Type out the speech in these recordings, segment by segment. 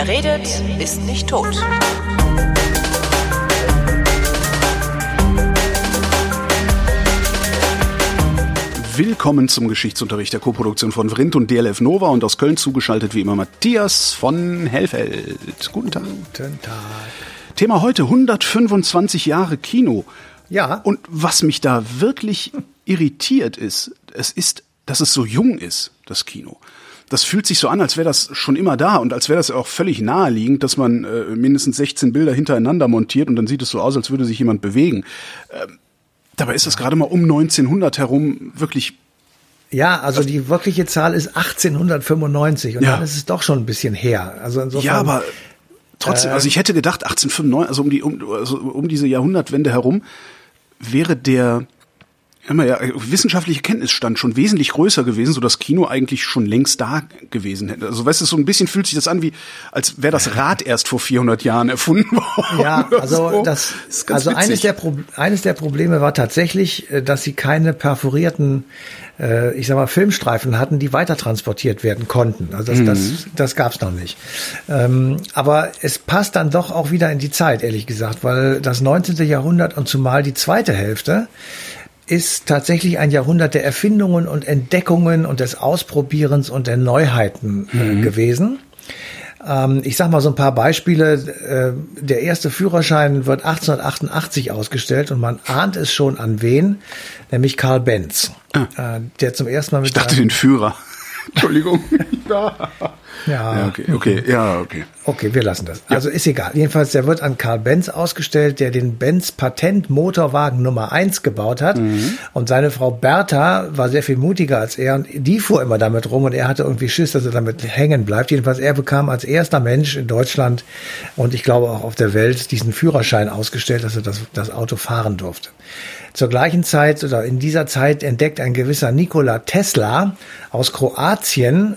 Wer redet, ist nicht tot. Willkommen zum Geschichtsunterricht der Koproduktion von Vrindt und DLF Nova und aus Köln zugeschaltet wie immer Matthias von Hellfeld. Guten Tag. Guten Tag. Thema heute 125 Jahre Kino. Ja. Und was mich da wirklich irritiert ist, dass es so jung ist, das Kino. Das fühlt sich so an, als wäre das schon immer da und als wäre das auch völlig naheliegend, dass man mindestens 16 Bilder hintereinander montiert und dann sieht es so aus, als würde sich jemand bewegen. Dabei ist es gerade mal um 1900 herum wirklich... Ja, also die wirkliche Zahl ist 1895 und dann ist es doch schon ein bisschen her. Also insofern, ja, aber trotzdem, also ich hätte gedacht, 1895, also um diese Jahrhundertwende herum, wäre der wissenschaftliche Kenntnisstand schon wesentlich größer gewesen, so dass Kino eigentlich schon längst da gewesen hätte. Also weißt du, so ein bisschen fühlt sich das an, wie als wäre das Rad erst vor 400 Jahren erfunden worden. Ja, also so. Eines der Probleme war tatsächlich, dass sie keine perforierten Filmstreifen hatten, die weiter transportiert werden konnten. Also das gab's noch nicht. Aber es passt dann doch auch wieder in die Zeit, ehrlich gesagt, weil das 19. Jahrhundert und zumal die zweite Hälfte ist tatsächlich ein Jahrhundert der Erfindungen und Entdeckungen und des Ausprobierens und der Neuheiten gewesen. Ich sag mal so ein paar Beispiele. Der erste Führerschein wird 1888 ausgestellt und man ahnt es schon an wen, nämlich Karl Benz, der zum ersten Mal mit... Ich dachte den Führer. Entschuldigung. Ja, okay. Okay, wir lassen das. Also ist egal. Jedenfalls, der wird an Karl Benz ausgestellt, der den Benz Patent Motorwagen Nummer 1 gebaut hat. Und seine Frau Bertha war sehr viel mutiger als er und die fuhr immer damit rum und er hatte irgendwie Schiss, dass er damit hängen bleibt. Jedenfalls, er bekam als erster Mensch in Deutschland und ich glaube auch auf der Welt diesen Führerschein ausgestellt, dass er das Auto fahren durfte. Zur gleichen Zeit oder in dieser Zeit entdeckt ein gewisser Nikola Tesla aus Kroatien,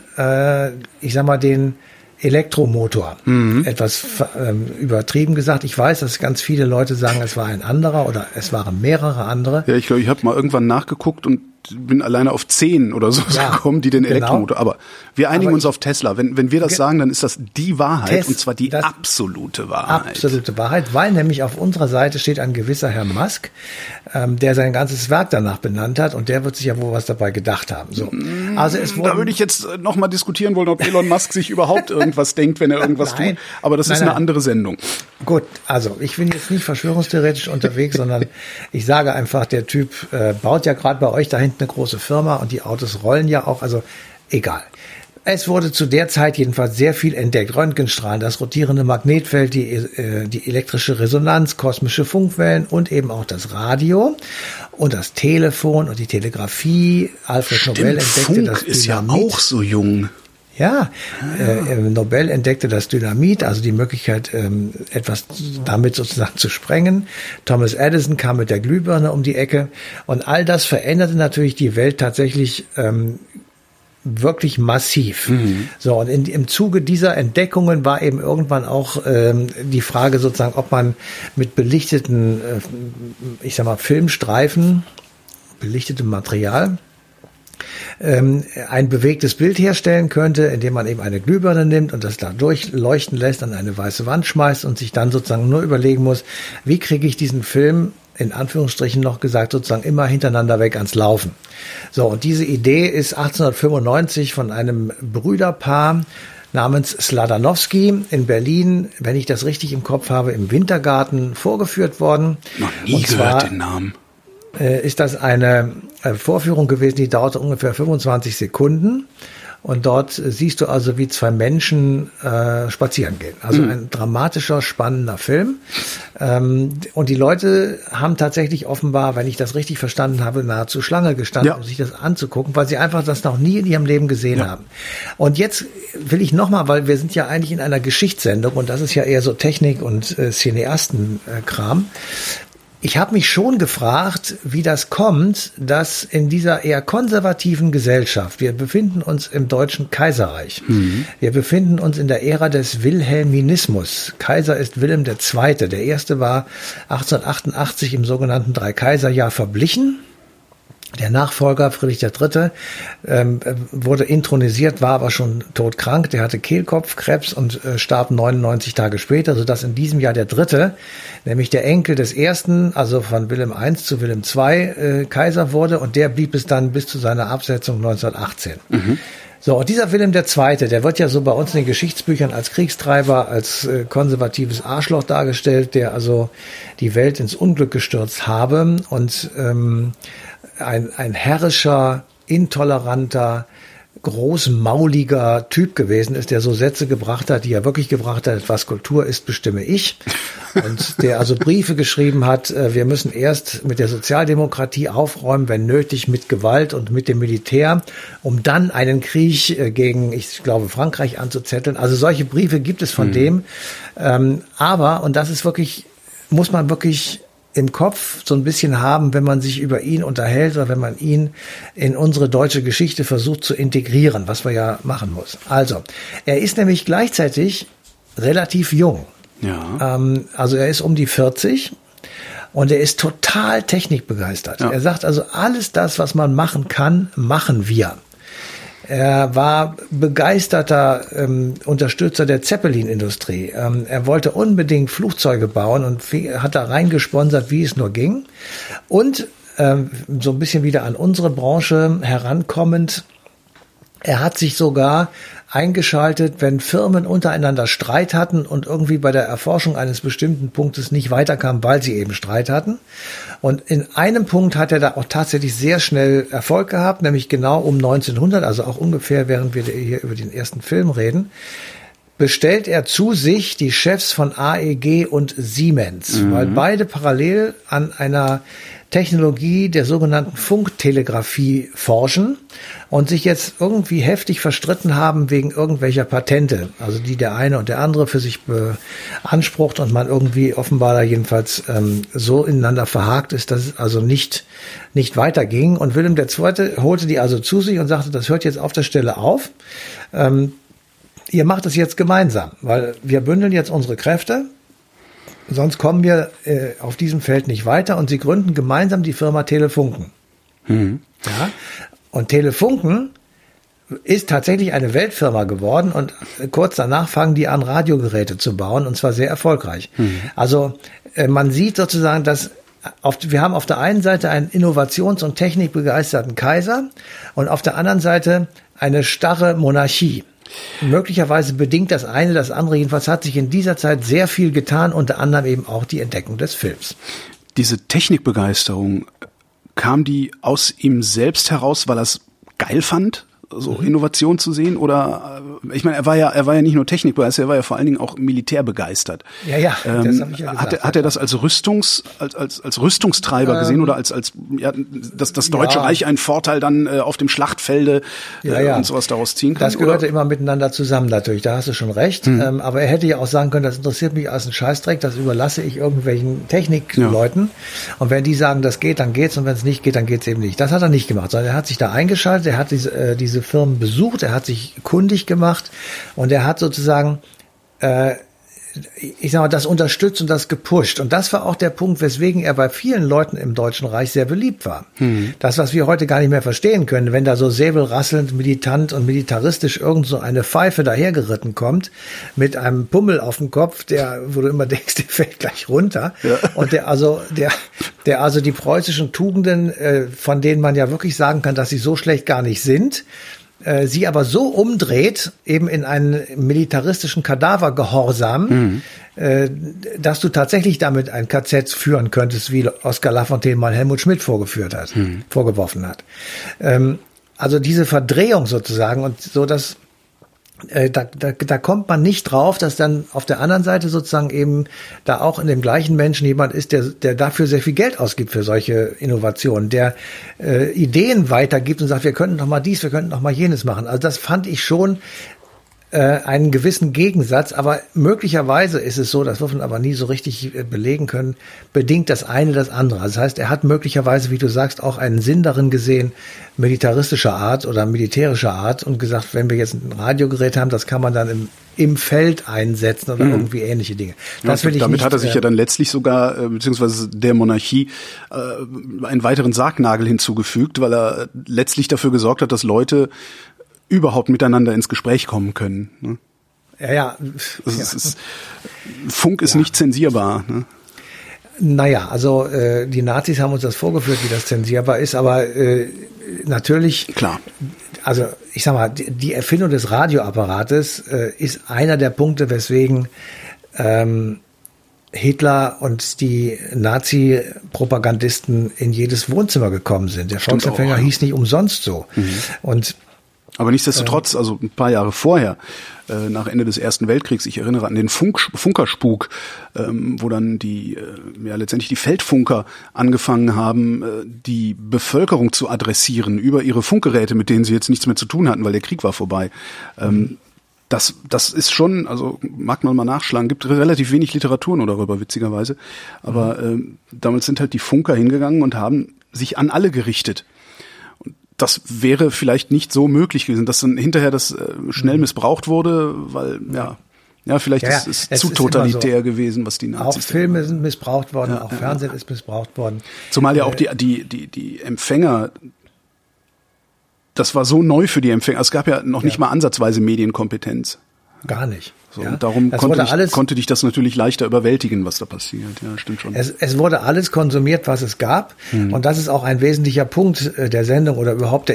den Elektromotor. Etwas übertrieben gesagt. Ich weiß, dass ganz viele Leute sagen, es war ein anderer oder es waren mehrere andere. Ja, ich glaube, ich habe mal irgendwann nachgeguckt und bin alleine auf 10 oder so gekommen, die den Elektromotor. Aber wir einigen uns auf Tesla. Wenn wir das sagen, dann ist das die Wahrheit und zwar die absolute Wahrheit. Absolute Wahrheit, weil nämlich auf unserer Seite steht ein gewisser Herr Musk, der sein ganzes Werk danach benannt hat und der wird sich ja wohl was dabei gedacht haben. So. Also da würde ich jetzt noch mal diskutieren wollen, ob Elon Musk sich überhaupt irgendwas denkt, wenn er irgendwas tut. Aber das ist eine andere Sendung. Gut, also ich bin jetzt nicht verschwörungstheoretisch unterwegs, sondern ich sage einfach, der Typ baut ja gerade bei euch da hinten eine große Firma und die Autos rollen ja auch, also egal. Es wurde zu der Zeit jedenfalls sehr viel entdeckt. Röntgenstrahlen, das rotierende Magnetfeld, die elektrische Resonanz, kosmische Funkwellen und eben auch das Radio und das Telefon und die Telegrafie. Alfred Nobel entdeckte Funk das Dynamit. Ist ja auch so jung. Ja, Nobel entdeckte das Dynamit, also die Möglichkeit, etwas damit sozusagen zu sprengen. Thomas Edison kam mit der Glühbirne um die Ecke und all das veränderte natürlich die Welt tatsächlich wirklich massiv. So, und im Zuge dieser Entdeckungen war eben irgendwann auch die Frage sozusagen, ob man mit belichteten, Filmstreifen, belichtetem Material, ein bewegtes Bild herstellen könnte, indem man eben eine Glühbirne nimmt und das da durchleuchten lässt, an eine weiße Wand schmeißt und sich dann sozusagen nur überlegen muss, wie kriege ich diesen Film, in Anführungsstrichen noch gesagt, sozusagen immer hintereinander weg ans Laufen. So, und diese Idee ist 1895 von einem Brüderpaar namens Sladanowski in Berlin, wenn ich das richtig im Kopf habe, im Wintergarten vorgeführt worden. Noch nie gehört den Namen. Ist das eine Vorführung gewesen, die dauerte ungefähr 25 Sekunden. Und dort siehst du also, wie zwei Menschen spazieren gehen. Also ein dramatischer, spannender Film. Und die Leute haben tatsächlich offenbar, wenn ich das richtig verstanden habe, nahezu Schlange gestanden, um sich das anzugucken, weil sie einfach das noch nie in ihrem Leben gesehen haben. Und jetzt will ich nochmal, weil wir sind ja eigentlich in einer Geschichtssendung und das ist ja eher so Technik- und Cineasten-Kram. Ich habe mich schon gefragt, wie das kommt, dass in dieser eher konservativen Gesellschaft, wir befinden uns im Deutschen Kaiserreich, wir befinden uns in der Ära des Wilhelminismus. Kaiser ist Wilhelm II. Der erste war 1888 im sogenannten Dreikaiserjahr verblichen. Der Nachfolger, Friedrich III., wurde intronisiert, war aber schon todkrank. Der hatte Kehlkopfkrebs und starb 99 Tage später, sodass in diesem Jahr der Dritte, nämlich der Enkel des Ersten, also von Wilhelm I zu Wilhelm II, Kaiser wurde. Und der blieb es dann bis zu seiner Absetzung 1918. So, und dieser Wilhelm II., der wird ja so bei uns in den Geschichtsbüchern als Kriegstreiber, als konservatives Arschloch dargestellt, der also die Welt ins Unglück gestürzt habe und ein herrischer, intoleranter, großmauliger Typ gewesen ist, der so Sätze gebracht hat, die er wirklich gebracht hat, was Kultur ist, bestimme ich. Und der also Briefe geschrieben hat, wir müssen erst mit der Sozialdemokratie aufräumen, wenn nötig, mit Gewalt und mit dem Militär, um dann einen Krieg gegen, ich glaube, Frankreich anzuzetteln. Also solche Briefe gibt es von dem. Aber, und das ist wirklich, muss man wirklich im Kopf so ein bisschen haben, wenn man sich über ihn unterhält oder wenn man ihn in unsere deutsche Geschichte versucht zu integrieren, was wir ja machen muss. Also, er ist nämlich gleichzeitig relativ jung. Ja. Also er ist um die 40 und er ist total technikbegeistert. Ja. Er sagt also, alles das, was man machen kann, machen wir. Er war begeisterter Unterstützer der Zeppelin-Industrie. Er wollte unbedingt Flugzeuge bauen und hat da reingesponsert, wie es nur ging. Und so ein bisschen wieder an unsere Branche herankommend, er hat sich sogar eingeschaltet, wenn Firmen untereinander Streit hatten und irgendwie bei der Erforschung eines bestimmten Punktes nicht weiterkamen, weil sie eben Streit hatten. Und in einem Punkt hat er da auch tatsächlich sehr schnell Erfolg gehabt, nämlich genau um 1900, also auch ungefähr, während wir hier über den ersten Film reden, bestellt er zu sich die Chefs von AEG und Siemens, weil beide parallel an einer Technologie der sogenannten Funktelegrafie forschen und sich jetzt irgendwie heftig verstritten haben wegen irgendwelcher Patente, also die der eine und der andere für sich beansprucht und man irgendwie offenbar da jedenfalls so ineinander verhakt ist, dass es also nicht weiterging. Und Wilhelm II. Holte die also zu sich und sagte, das hört jetzt auf der Stelle auf. Ihr macht es jetzt gemeinsam, weil wir bündeln jetzt unsere Kräfte. Sonst kommen wir auf diesem Feld nicht weiter und sie gründen gemeinsam die Firma Telefunken. Ja? Und Telefunken ist tatsächlich eine Weltfirma geworden und kurz danach fangen die an, Radiogeräte zu bauen und zwar sehr erfolgreich. Also man sieht sozusagen, dass wir haben auf der einen Seite einen innovations- und technikbegeisterten Kaiser und auf der anderen Seite eine starre Monarchie. Möglicherweise bedingt das eine das andere. Jedenfalls hat sich in dieser Zeit sehr viel getan, unter anderem eben auch die Entdeckung des Films. Diese Technikbegeisterung, kam die aus ihm selbst heraus, weil er es geil fand, so Innovation zu sehen? Oder ich meine, er war ja nicht nur technikbegeistert, er war ja vor allen Dingen auch militärbegeistert. Ja, das habe ich ja gesagt. Hat er das als Rüstungstreiber gesehen oder als das Deutsche Reich einen Vorteil dann auf dem Schlachtfelde und sowas daraus ziehen kann? Das gehörte immer miteinander zusammen natürlich, da hast du schon recht. Aber er hätte ja auch sagen können, das interessiert mich als ein Scheißdreck, das überlasse ich irgendwelchen Technikleuten. Und wenn die sagen, das geht, dann geht's und wenn es nicht geht, dann geht's eben nicht. Das hat er nicht gemacht, sondern er hat sich da eingeschaltet, er hat diese Firmen besucht, er hat sich kundig gemacht und er hat sozusagen, ich sag mal, das unterstützt und das gepusht. Und das war auch der Punkt, weswegen er bei vielen Leuten im Deutschen Reich sehr beliebt war. Das, was wir heute gar nicht mehr verstehen können, wenn da so säbelrasselnd, militant und militaristisch irgend so eine Pfeife dahergeritten kommt, mit einem Pummel auf dem Kopf, wo du immer denkst, der fällt gleich runter. Ja. Und der also die preußischen Tugenden, von denen man ja wirklich sagen kann, dass sie so schlecht gar nicht sind, sie aber so umdreht, eben in einen militaristischen Kadavergehorsam, dass du tatsächlich damit ein KZ führen könntest, wie Oskar Lafontaine mal Helmut Schmidt vorgeworfen hat. Also diese Verdrehung sozusagen und so, dass da kommt man nicht drauf, dass dann auf der anderen Seite sozusagen eben da auch in dem gleichen Menschen jemand ist, der dafür sehr viel Geld ausgibt für solche Innovationen, der Ideen weitergibt und sagt, wir könnten noch mal dies, wir könnten noch mal jenes machen. Also das fand ich schon einen gewissen Gegensatz, aber möglicherweise ist es so, das wird man aber nie so richtig belegen können, bedingt das eine das andere. Also das heißt, er hat möglicherweise, wie du sagst, auch einen Sinn darin gesehen, militaristischer Art oder militärischer Art und gesagt, wenn wir jetzt ein Radiogerät haben, das kann man dann im Feld einsetzen oder irgendwie ähnliche Dinge. Das will ich damit nicht, hat er sich ja dann letztlich sogar, beziehungsweise der Monarchie, einen weiteren Sargnagel hinzugefügt, weil er letztlich dafür gesorgt hat, dass Leute überhaupt miteinander ins Gespräch kommen können. Ne? Ja. Funk ist nicht zensierbar. Ne? Naja, also die Nazis haben uns das vorgeführt, wie das zensierbar ist, aber natürlich, klar. Also ich sag mal, die Erfindung des Radioapparates ist einer der Punkte, weswegen Hitler und die Nazi-Propagandisten in jedes Wohnzimmer gekommen sind. Der Volksempfänger hieß nicht umsonst so. Aber nichtsdestotrotz, also ein paar Jahre vorher, nach Ende des Ersten Weltkriegs, ich erinnere an den Funkerspuk, wo dann letztendlich die Feldfunker angefangen haben, die Bevölkerung zu adressieren über ihre Funkgeräte, mit denen sie jetzt nichts mehr zu tun hatten, weil der Krieg war vorbei. Das ist schon, also mag man mal nachschlagen, gibt relativ wenig Literatur nur darüber, witzigerweise. Aber damals sind halt die Funker hingegangen und haben sich an alle gerichtet. Das wäre vielleicht nicht so möglich gewesen, dass dann hinterher das schnell missbraucht wurde, weil, vielleicht ist es zu totalitär gewesen, was die Nazis. Auch Filme sind missbraucht worden, auch Fernsehen ist missbraucht worden. Zumal ja auch die Empfänger, das war so neu für die Empfänger, es gab ja noch nicht mal ansatzweise Medienkompetenz. Gar nicht. So, und darum konnte dich das natürlich leichter überwältigen, was da passiert. Ja, stimmt schon. Es wurde alles konsumiert, was es gab. Und das ist auch ein wesentlicher Punkt der Sendung oder überhaupt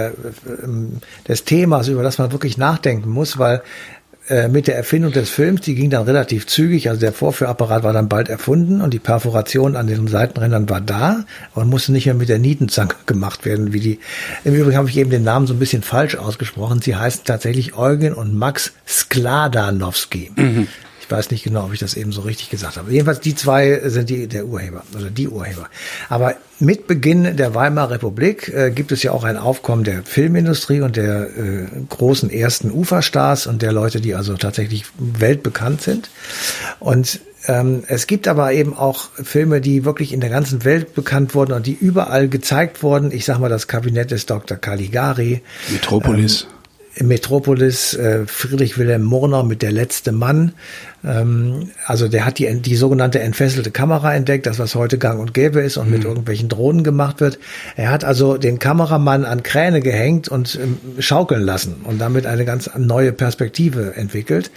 des Themas, über das man wirklich nachdenken muss, weil mit der Erfindung des Films, die ging dann relativ zügig, also der Vorführapparat war dann bald erfunden und die Perforation an den Seitenrändern war da und musste nicht mehr mit der Nietenzange gemacht werden, im Übrigen habe ich eben den Namen so ein bisschen falsch ausgesprochen, sie heißen tatsächlich Eugen und Max Skladanowski. Ich weiß nicht genau, ob ich das eben so richtig gesagt habe. Jedenfalls die zwei sind die Urheber. Aber mit Beginn der Weimarer Republik gibt es ja auch ein Aufkommen der Filmindustrie und der großen ersten Uferstars und der Leute, die also tatsächlich weltbekannt sind. Und es gibt aber eben auch Filme, die wirklich in der ganzen Welt bekannt wurden und die überall gezeigt wurden. Ich sag mal, das Kabinett des Dr. Caligari. Metropolis, Friedrich Wilhelm Murnau mit Der letzte Mann. Also der hat die sogenannte entfesselte Kamera entdeckt, das was heute gang und gäbe ist und mit irgendwelchen Drohnen gemacht wird. Er hat also den Kameramann an Kräne gehängt und schaukeln lassen und damit eine ganz neue Perspektive entwickelt.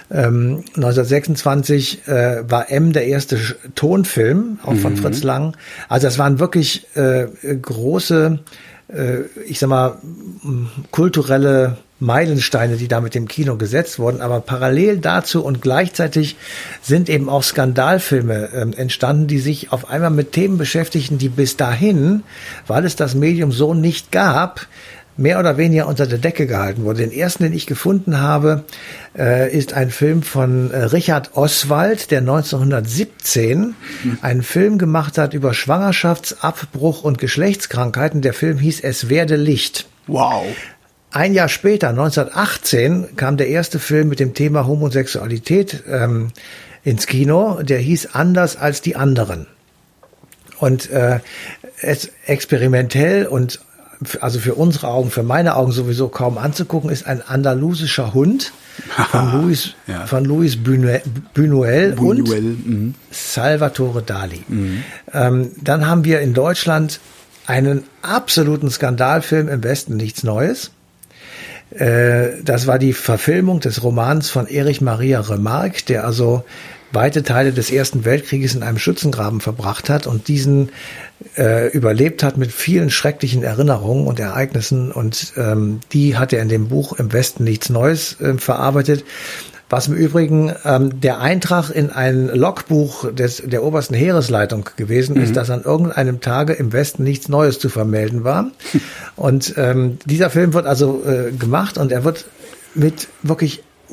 1926 war M der erste Tonfilm, auch von Fritz Lang. Also das waren wirklich große, ich sag mal, kulturelle Meilensteine, die da mit dem Kino gesetzt wurden, aber parallel dazu und gleichzeitig sind eben auch Skandalfilme entstanden, die sich auf einmal mit Themen beschäftigten, die bis dahin, weil es das Medium so nicht gab, mehr oder weniger unter der Decke gehalten wurde. Den ersten, den ich gefunden habe, ist ein Film von Richard Oswald, der 1917 einen Film gemacht hat über Schwangerschaftsabbruch und Geschlechtskrankheiten. Der Film hieß Es werde Licht. Wow. Ein Jahr später, 1918, kam der erste Film mit dem Thema Homosexualität ins Kino. Der hieß Anders als die anderen. Und es experimentell und also für unsere Augen, für meine Augen sowieso kaum anzugucken, ist ein andalusischer Hund von Luis Buñuel und Salvatore Dali. Dann haben wir in Deutschland einen absoluten Skandalfilm, Im Westen nichts Neues. Das war die Verfilmung des Romans von Erich Maria Remarque, der also weite Teile des Ersten Weltkrieges in einem Schützengraben verbracht hat und diesen überlebt hat mit vielen schrecklichen Erinnerungen und Ereignissen und die hat er in dem Buch Im Westen nichts Neues verarbeitet. Was im Übrigen der Eintrag in ein Logbuch der obersten Heeresleitung gewesen ist, dass an irgendeinem Tage im Westen nichts Neues zu vermelden war. Und dieser Film wird also gemacht und er wird mit wirklich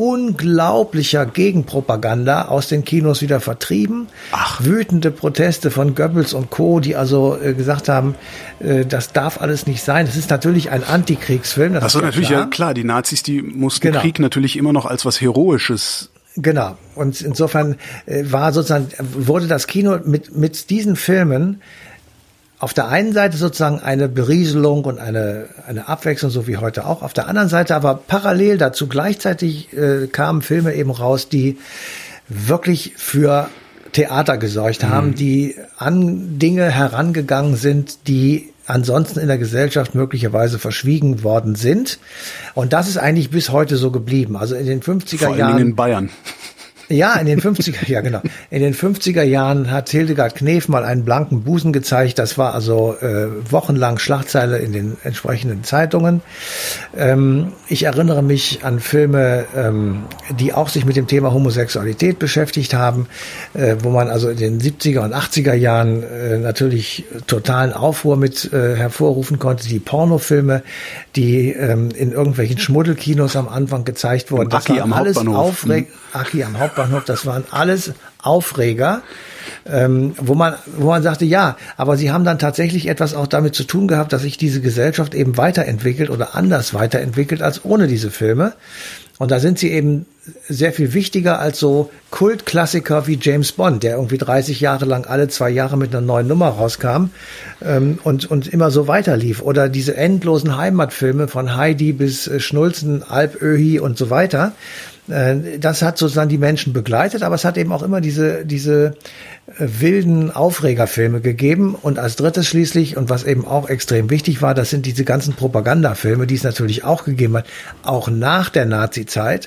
unglaublicher Gegenpropaganda aus den Kinos wieder vertrieben. Wütende Proteste von Goebbels und Co., die also gesagt haben, das darf alles nicht sein. Das ist natürlich ein Antikriegsfilm. Das ist natürlich klar. Ja klar, die Nazis, die mussten Krieg natürlich immer noch als was Heroisches. Genau. Und insofern wurde das Kino mit diesen Filmen auf der einen Seite sozusagen eine Berieselung und eine Abwechslung, so wie heute auch. Auf der anderen Seite aber parallel dazu gleichzeitig kamen Filme eben raus, die wirklich für Theater gesorgt haben, die an Dinge herangegangen sind, die ansonsten in der Gesellschaft möglicherweise verschwiegen worden sind. Und das ist eigentlich bis heute so geblieben. Also in den 50er Jahren. Vor allen Dingen in Bayern. Ja, in den 50er Jahren hat Hildegard Knef mal einen blanken Busen gezeigt. Das war also wochenlang Schlagzeile in den entsprechenden Zeitungen. Ich erinnere mich an Filme, die auch sich mit dem Thema Homosexualität beschäftigt haben, wo man also in den 70er und 80er Jahren natürlich totalen Aufruhr mit hervorrufen konnte. Die Pornofilme, die in irgendwelchen Schmuddelkinos am Anfang gezeigt wurden. Das war alles aufregend. Aki am Hauptbahnhof, das waren alles Aufreger, wo man sagte, ja, aber sie haben dann tatsächlich etwas auch damit zu tun gehabt, dass sich diese Gesellschaft eben weiterentwickelt oder anders weiterentwickelt als ohne diese Filme. Und da sind sie eben sehr viel wichtiger als so Kultklassiker wie James Bond, der irgendwie 30 Jahre lang alle 2 Jahre mit einer neuen Nummer rauskam und immer so weiterlief. Oder diese endlosen Heimatfilme von Heidi bis Schnulzen, Alpöhi und so weiter. Das hat sozusagen die Menschen begleitet, aber es hat eben auch immer diese wilden Aufregerfilme gegeben. Und als drittes schließlich, und was eben auch extrem wichtig war, das sind diese ganzen Propagandafilme, die es natürlich auch gegeben hat, auch nach der Nazi-Zeit.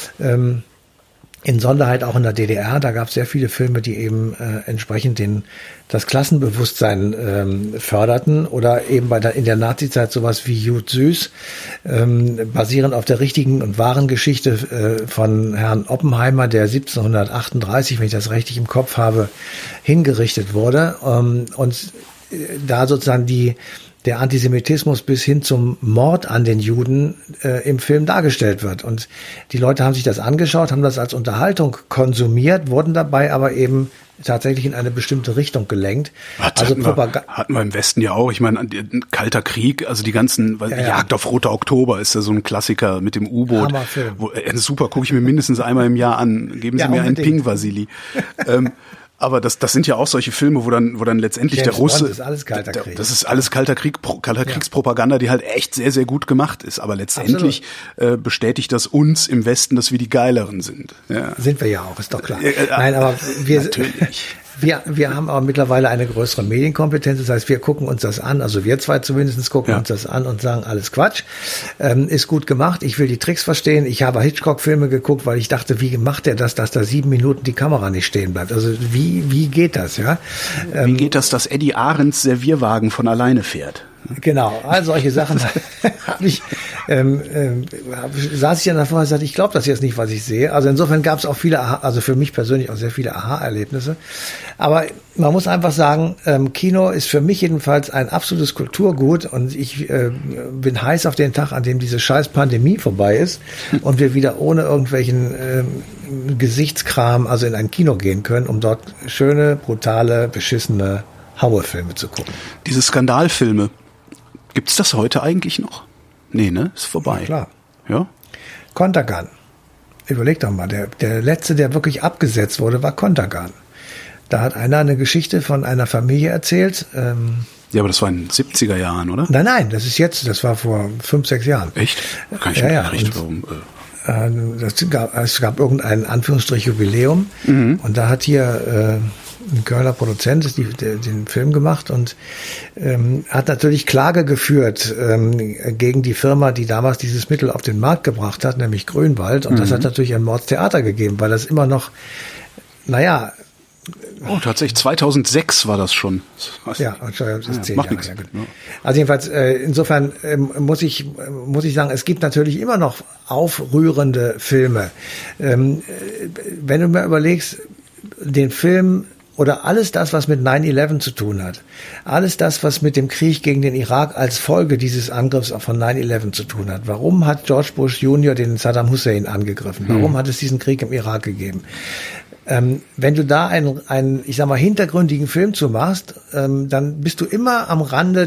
In Sonderheit auch in der DDR, da gab es sehr viele Filme, die eben entsprechend das Klassenbewusstsein förderten oder eben in der Nazi-Zeit sowas wie Jud Süß, basierend auf der richtigen und wahren Geschichte von Herrn Oppenheimer, der 1738, wenn ich das richtig im Kopf habe, hingerichtet wurde. Und da sozusagen der Antisemitismus bis hin zum Mord an den Juden im Film dargestellt wird. Und die Leute haben sich das angeschaut, haben das als Unterhaltung konsumiert, wurden dabei aber eben tatsächlich in eine bestimmte Richtung gelenkt. Hatten wir im Westen ja auch. Ich meine, Kalter Krieg, also die ganzen Jagd auf Roter Oktober ist ja so ein Klassiker mit dem U-Boot. Hammerfilm. Super, gucke ich mir mindestens einmal im Jahr an. Geben Sie mir einen Ping, Vasili. Aber das sind ja auch solche Filme, wo dann letztendlich James der Russe, Bond ist alles Kalter Krieg. Das ist alles Kalter Kriegspropaganda, die halt echt sehr, sehr gut gemacht ist. Aber letztendlich bestätigt das uns im Westen, dass wir die Geileren sind. Ja. Sind wir ja auch, ist doch klar. Nein, aber natürlich. Wir haben aber mittlerweile eine größere Medienkompetenz. Das heißt, wir gucken uns das an. Also wir zwei zumindest gucken uns das an und sagen, alles Quatsch. Ist gut gemacht. Ich will die Tricks verstehen. Ich habe Hitchcock-Filme geguckt, weil ich dachte, wie macht er das, dass da 7 Minuten die Kamera nicht stehen bleibt? Also wie geht das? Ja? Wie geht das, dass Eddie Ahrens Servierwagen von alleine fährt? Genau, all solche Sachen saß ich dann davor und sagte, ich glaube das jetzt nicht, was ich sehe. Also insofern gab es auch also für mich persönlich auch sehr viele Aha-Erlebnisse. Aber man muss einfach sagen, Kino ist für mich jedenfalls ein absolutes Kulturgut und ich bin heiß auf den Tag, an dem diese scheiß Pandemie vorbei ist und wir wieder ohne irgendwelchen Gesichtskram also in ein Kino gehen können, um dort schöne, brutale, beschissene Hauerfilme zu gucken. Diese Skandalfilme, gibt's das heute eigentlich noch? Nee, ne? Ist vorbei. Ja, klar. Ja? Kontergan. Überleg doch mal, der letzte, der wirklich abgesetzt wurde, war Kontergan. Da hat einer eine Geschichte von einer Familie erzählt. Ja, aber das war in den 70er Jahren, oder? Nein, das war vor 5, 6 Jahren. Echt? Kann ich mir nicht richten, warum... Es gab irgendein Anführungsstrich Jubiläum und da hat hier ein Kölner Produzent den Film gemacht und hat natürlich Klage geführt gegen die Firma, die damals dieses Mittel auf den Markt gebracht hat, nämlich Grünwald. Und das hat natürlich ein Mordstheater gegeben, weil das immer noch, Oh, tatsächlich, 2006 war das schon. Ja, das ist 10 Jahre her. Ja. Also jedenfalls, insofern muss ich sagen, es gibt natürlich immer noch aufrührende Filme. Wenn du mir überlegst, den Film oder alles das, was mit 9/11 zu tun hat, alles das, was mit dem Krieg gegen den Irak als Folge dieses Angriffs von 9/11 zu tun hat. Warum hat George Bush Jr. den Saddam Hussein angegriffen? Warum hat es diesen Krieg im Irak gegeben? Wenn du da einen, ich sag mal, hintergründigen Film zu machst, dann bist du immer am Rande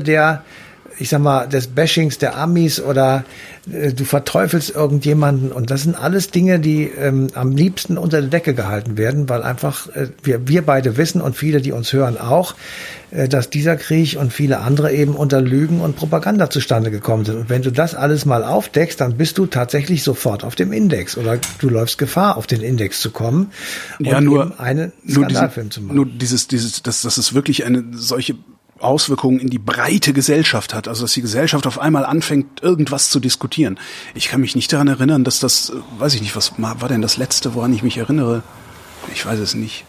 des Bashings der Amis oder du verteufelst irgendjemanden, und das sind alles Dinge, die am liebsten unter der Decke gehalten werden, weil einfach wir beide wissen und viele, die uns hören auch, dass dieser Krieg und viele andere eben unter Lügen und Propaganda zustande gekommen sind. Und wenn du das alles mal aufdeckst, dann bist du tatsächlich sofort auf dem Index oder du läufst Gefahr, auf den Index zu kommen und eben einen Skandalfilm zu machen. Nur dass es wirklich eine solche Auswirkungen in die breite Gesellschaft hat, also dass die Gesellschaft auf einmal anfängt, irgendwas zu diskutieren. Ich kann mich nicht daran erinnern, dass das, weiß ich nicht, was war denn das Letzte, woran ich mich erinnere? Ich weiß es nicht.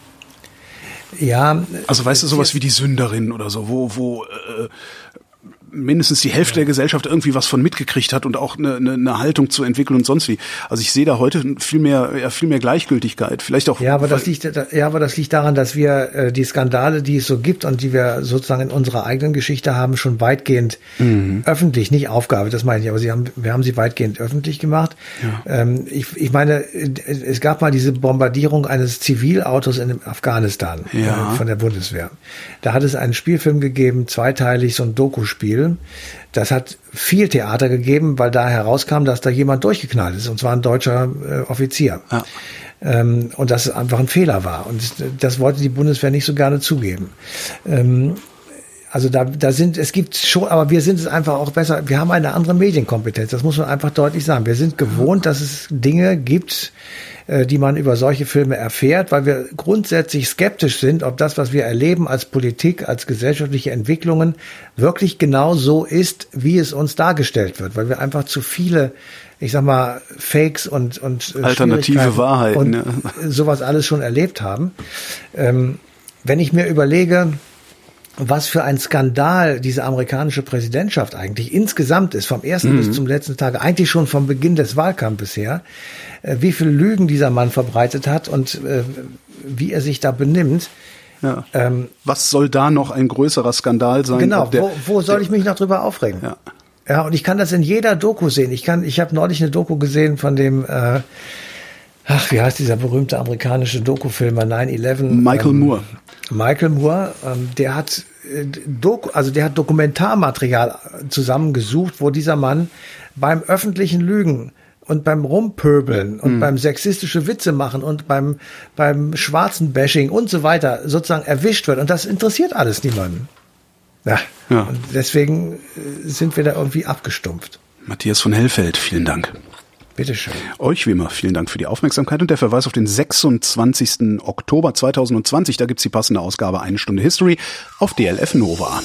Ja. Also weißt du, sowas wie die Sünderin oder so, wo mindestens die Hälfte der Gesellschaft irgendwie was von mitgekriegt hat und auch eine Haltung zu entwickeln und sonst wie. Also ich sehe da heute viel mehr Gleichgültigkeit. Vielleicht auch. Ja, aber das liegt daran, dass wir die Skandale, die es so gibt und die wir sozusagen in unserer eigenen Geschichte haben, schon weitgehend öffentlich, nicht Aufgabe, das meine ich, aber wir haben sie weitgehend öffentlich gemacht. Ja. Ich meine, es gab mal diese Bombardierung eines Zivilautos in Afghanistan von der Bundeswehr. Da hat es einen Spielfilm gegeben, zweiteilig, so ein Dokuspiel. Das hat viel Theater gegeben, weil da herauskam, dass da jemand durchgeknallt ist, und zwar ein deutscher Offizier. Ja. Und dass es einfach ein Fehler war. Und das wollte die Bundeswehr nicht so gerne zugeben. Also es gibt schon, aber wir sind es einfach auch besser. Wir haben eine andere Medienkompetenz. Das muss man einfach deutlich sagen. Wir sind gewohnt, dass es Dinge gibt, die man über solche Filme erfährt, weil wir grundsätzlich skeptisch sind, ob das, was wir erleben als Politik, als gesellschaftliche Entwicklungen, wirklich genau so ist, wie es uns dargestellt wird, weil wir einfach zu viele, ich sag mal, Fakes und alternative Wahrheiten und sowas alles schon erlebt haben. Wenn ich mir überlege, was für ein Skandal diese amerikanische Präsidentschaft eigentlich insgesamt ist, vom ersten bis zum letzten Tag, eigentlich schon vom Beginn des Wahlkampfes her, wie viele Lügen dieser Mann verbreitet hat und wie er sich da benimmt. Ja. Was soll da noch ein größerer Skandal sein? Genau, wo soll ich mich noch drüber aufregen? Ja. Ja, und ich kann das in jeder Doku sehen. Ich habe neulich eine Doku gesehen von dem wie heißt dieser berühmte amerikanische Dokufilmer 9/11? Michael Moore. Michael Moore, der hat Dokumentarmaterial zusammengesucht, wo dieser Mann beim öffentlichen Lügen und beim Rumpöbeln und beim sexistische Witze machen und beim schwarzen Bashing und so weiter sozusagen erwischt wird. Und das interessiert alles niemanden. Ja. Und deswegen sind wir da irgendwie abgestumpft. Matthias von Hellfeld, vielen Dank. Bitteschön. Euch wie immer vielen Dank für die Aufmerksamkeit und der Verweis auf den 26. Oktober 2020. Da gibt's die passende Ausgabe 1 Stunde History auf DLF Nova.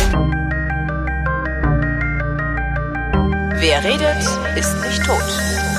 Wer redet, ist nicht tot.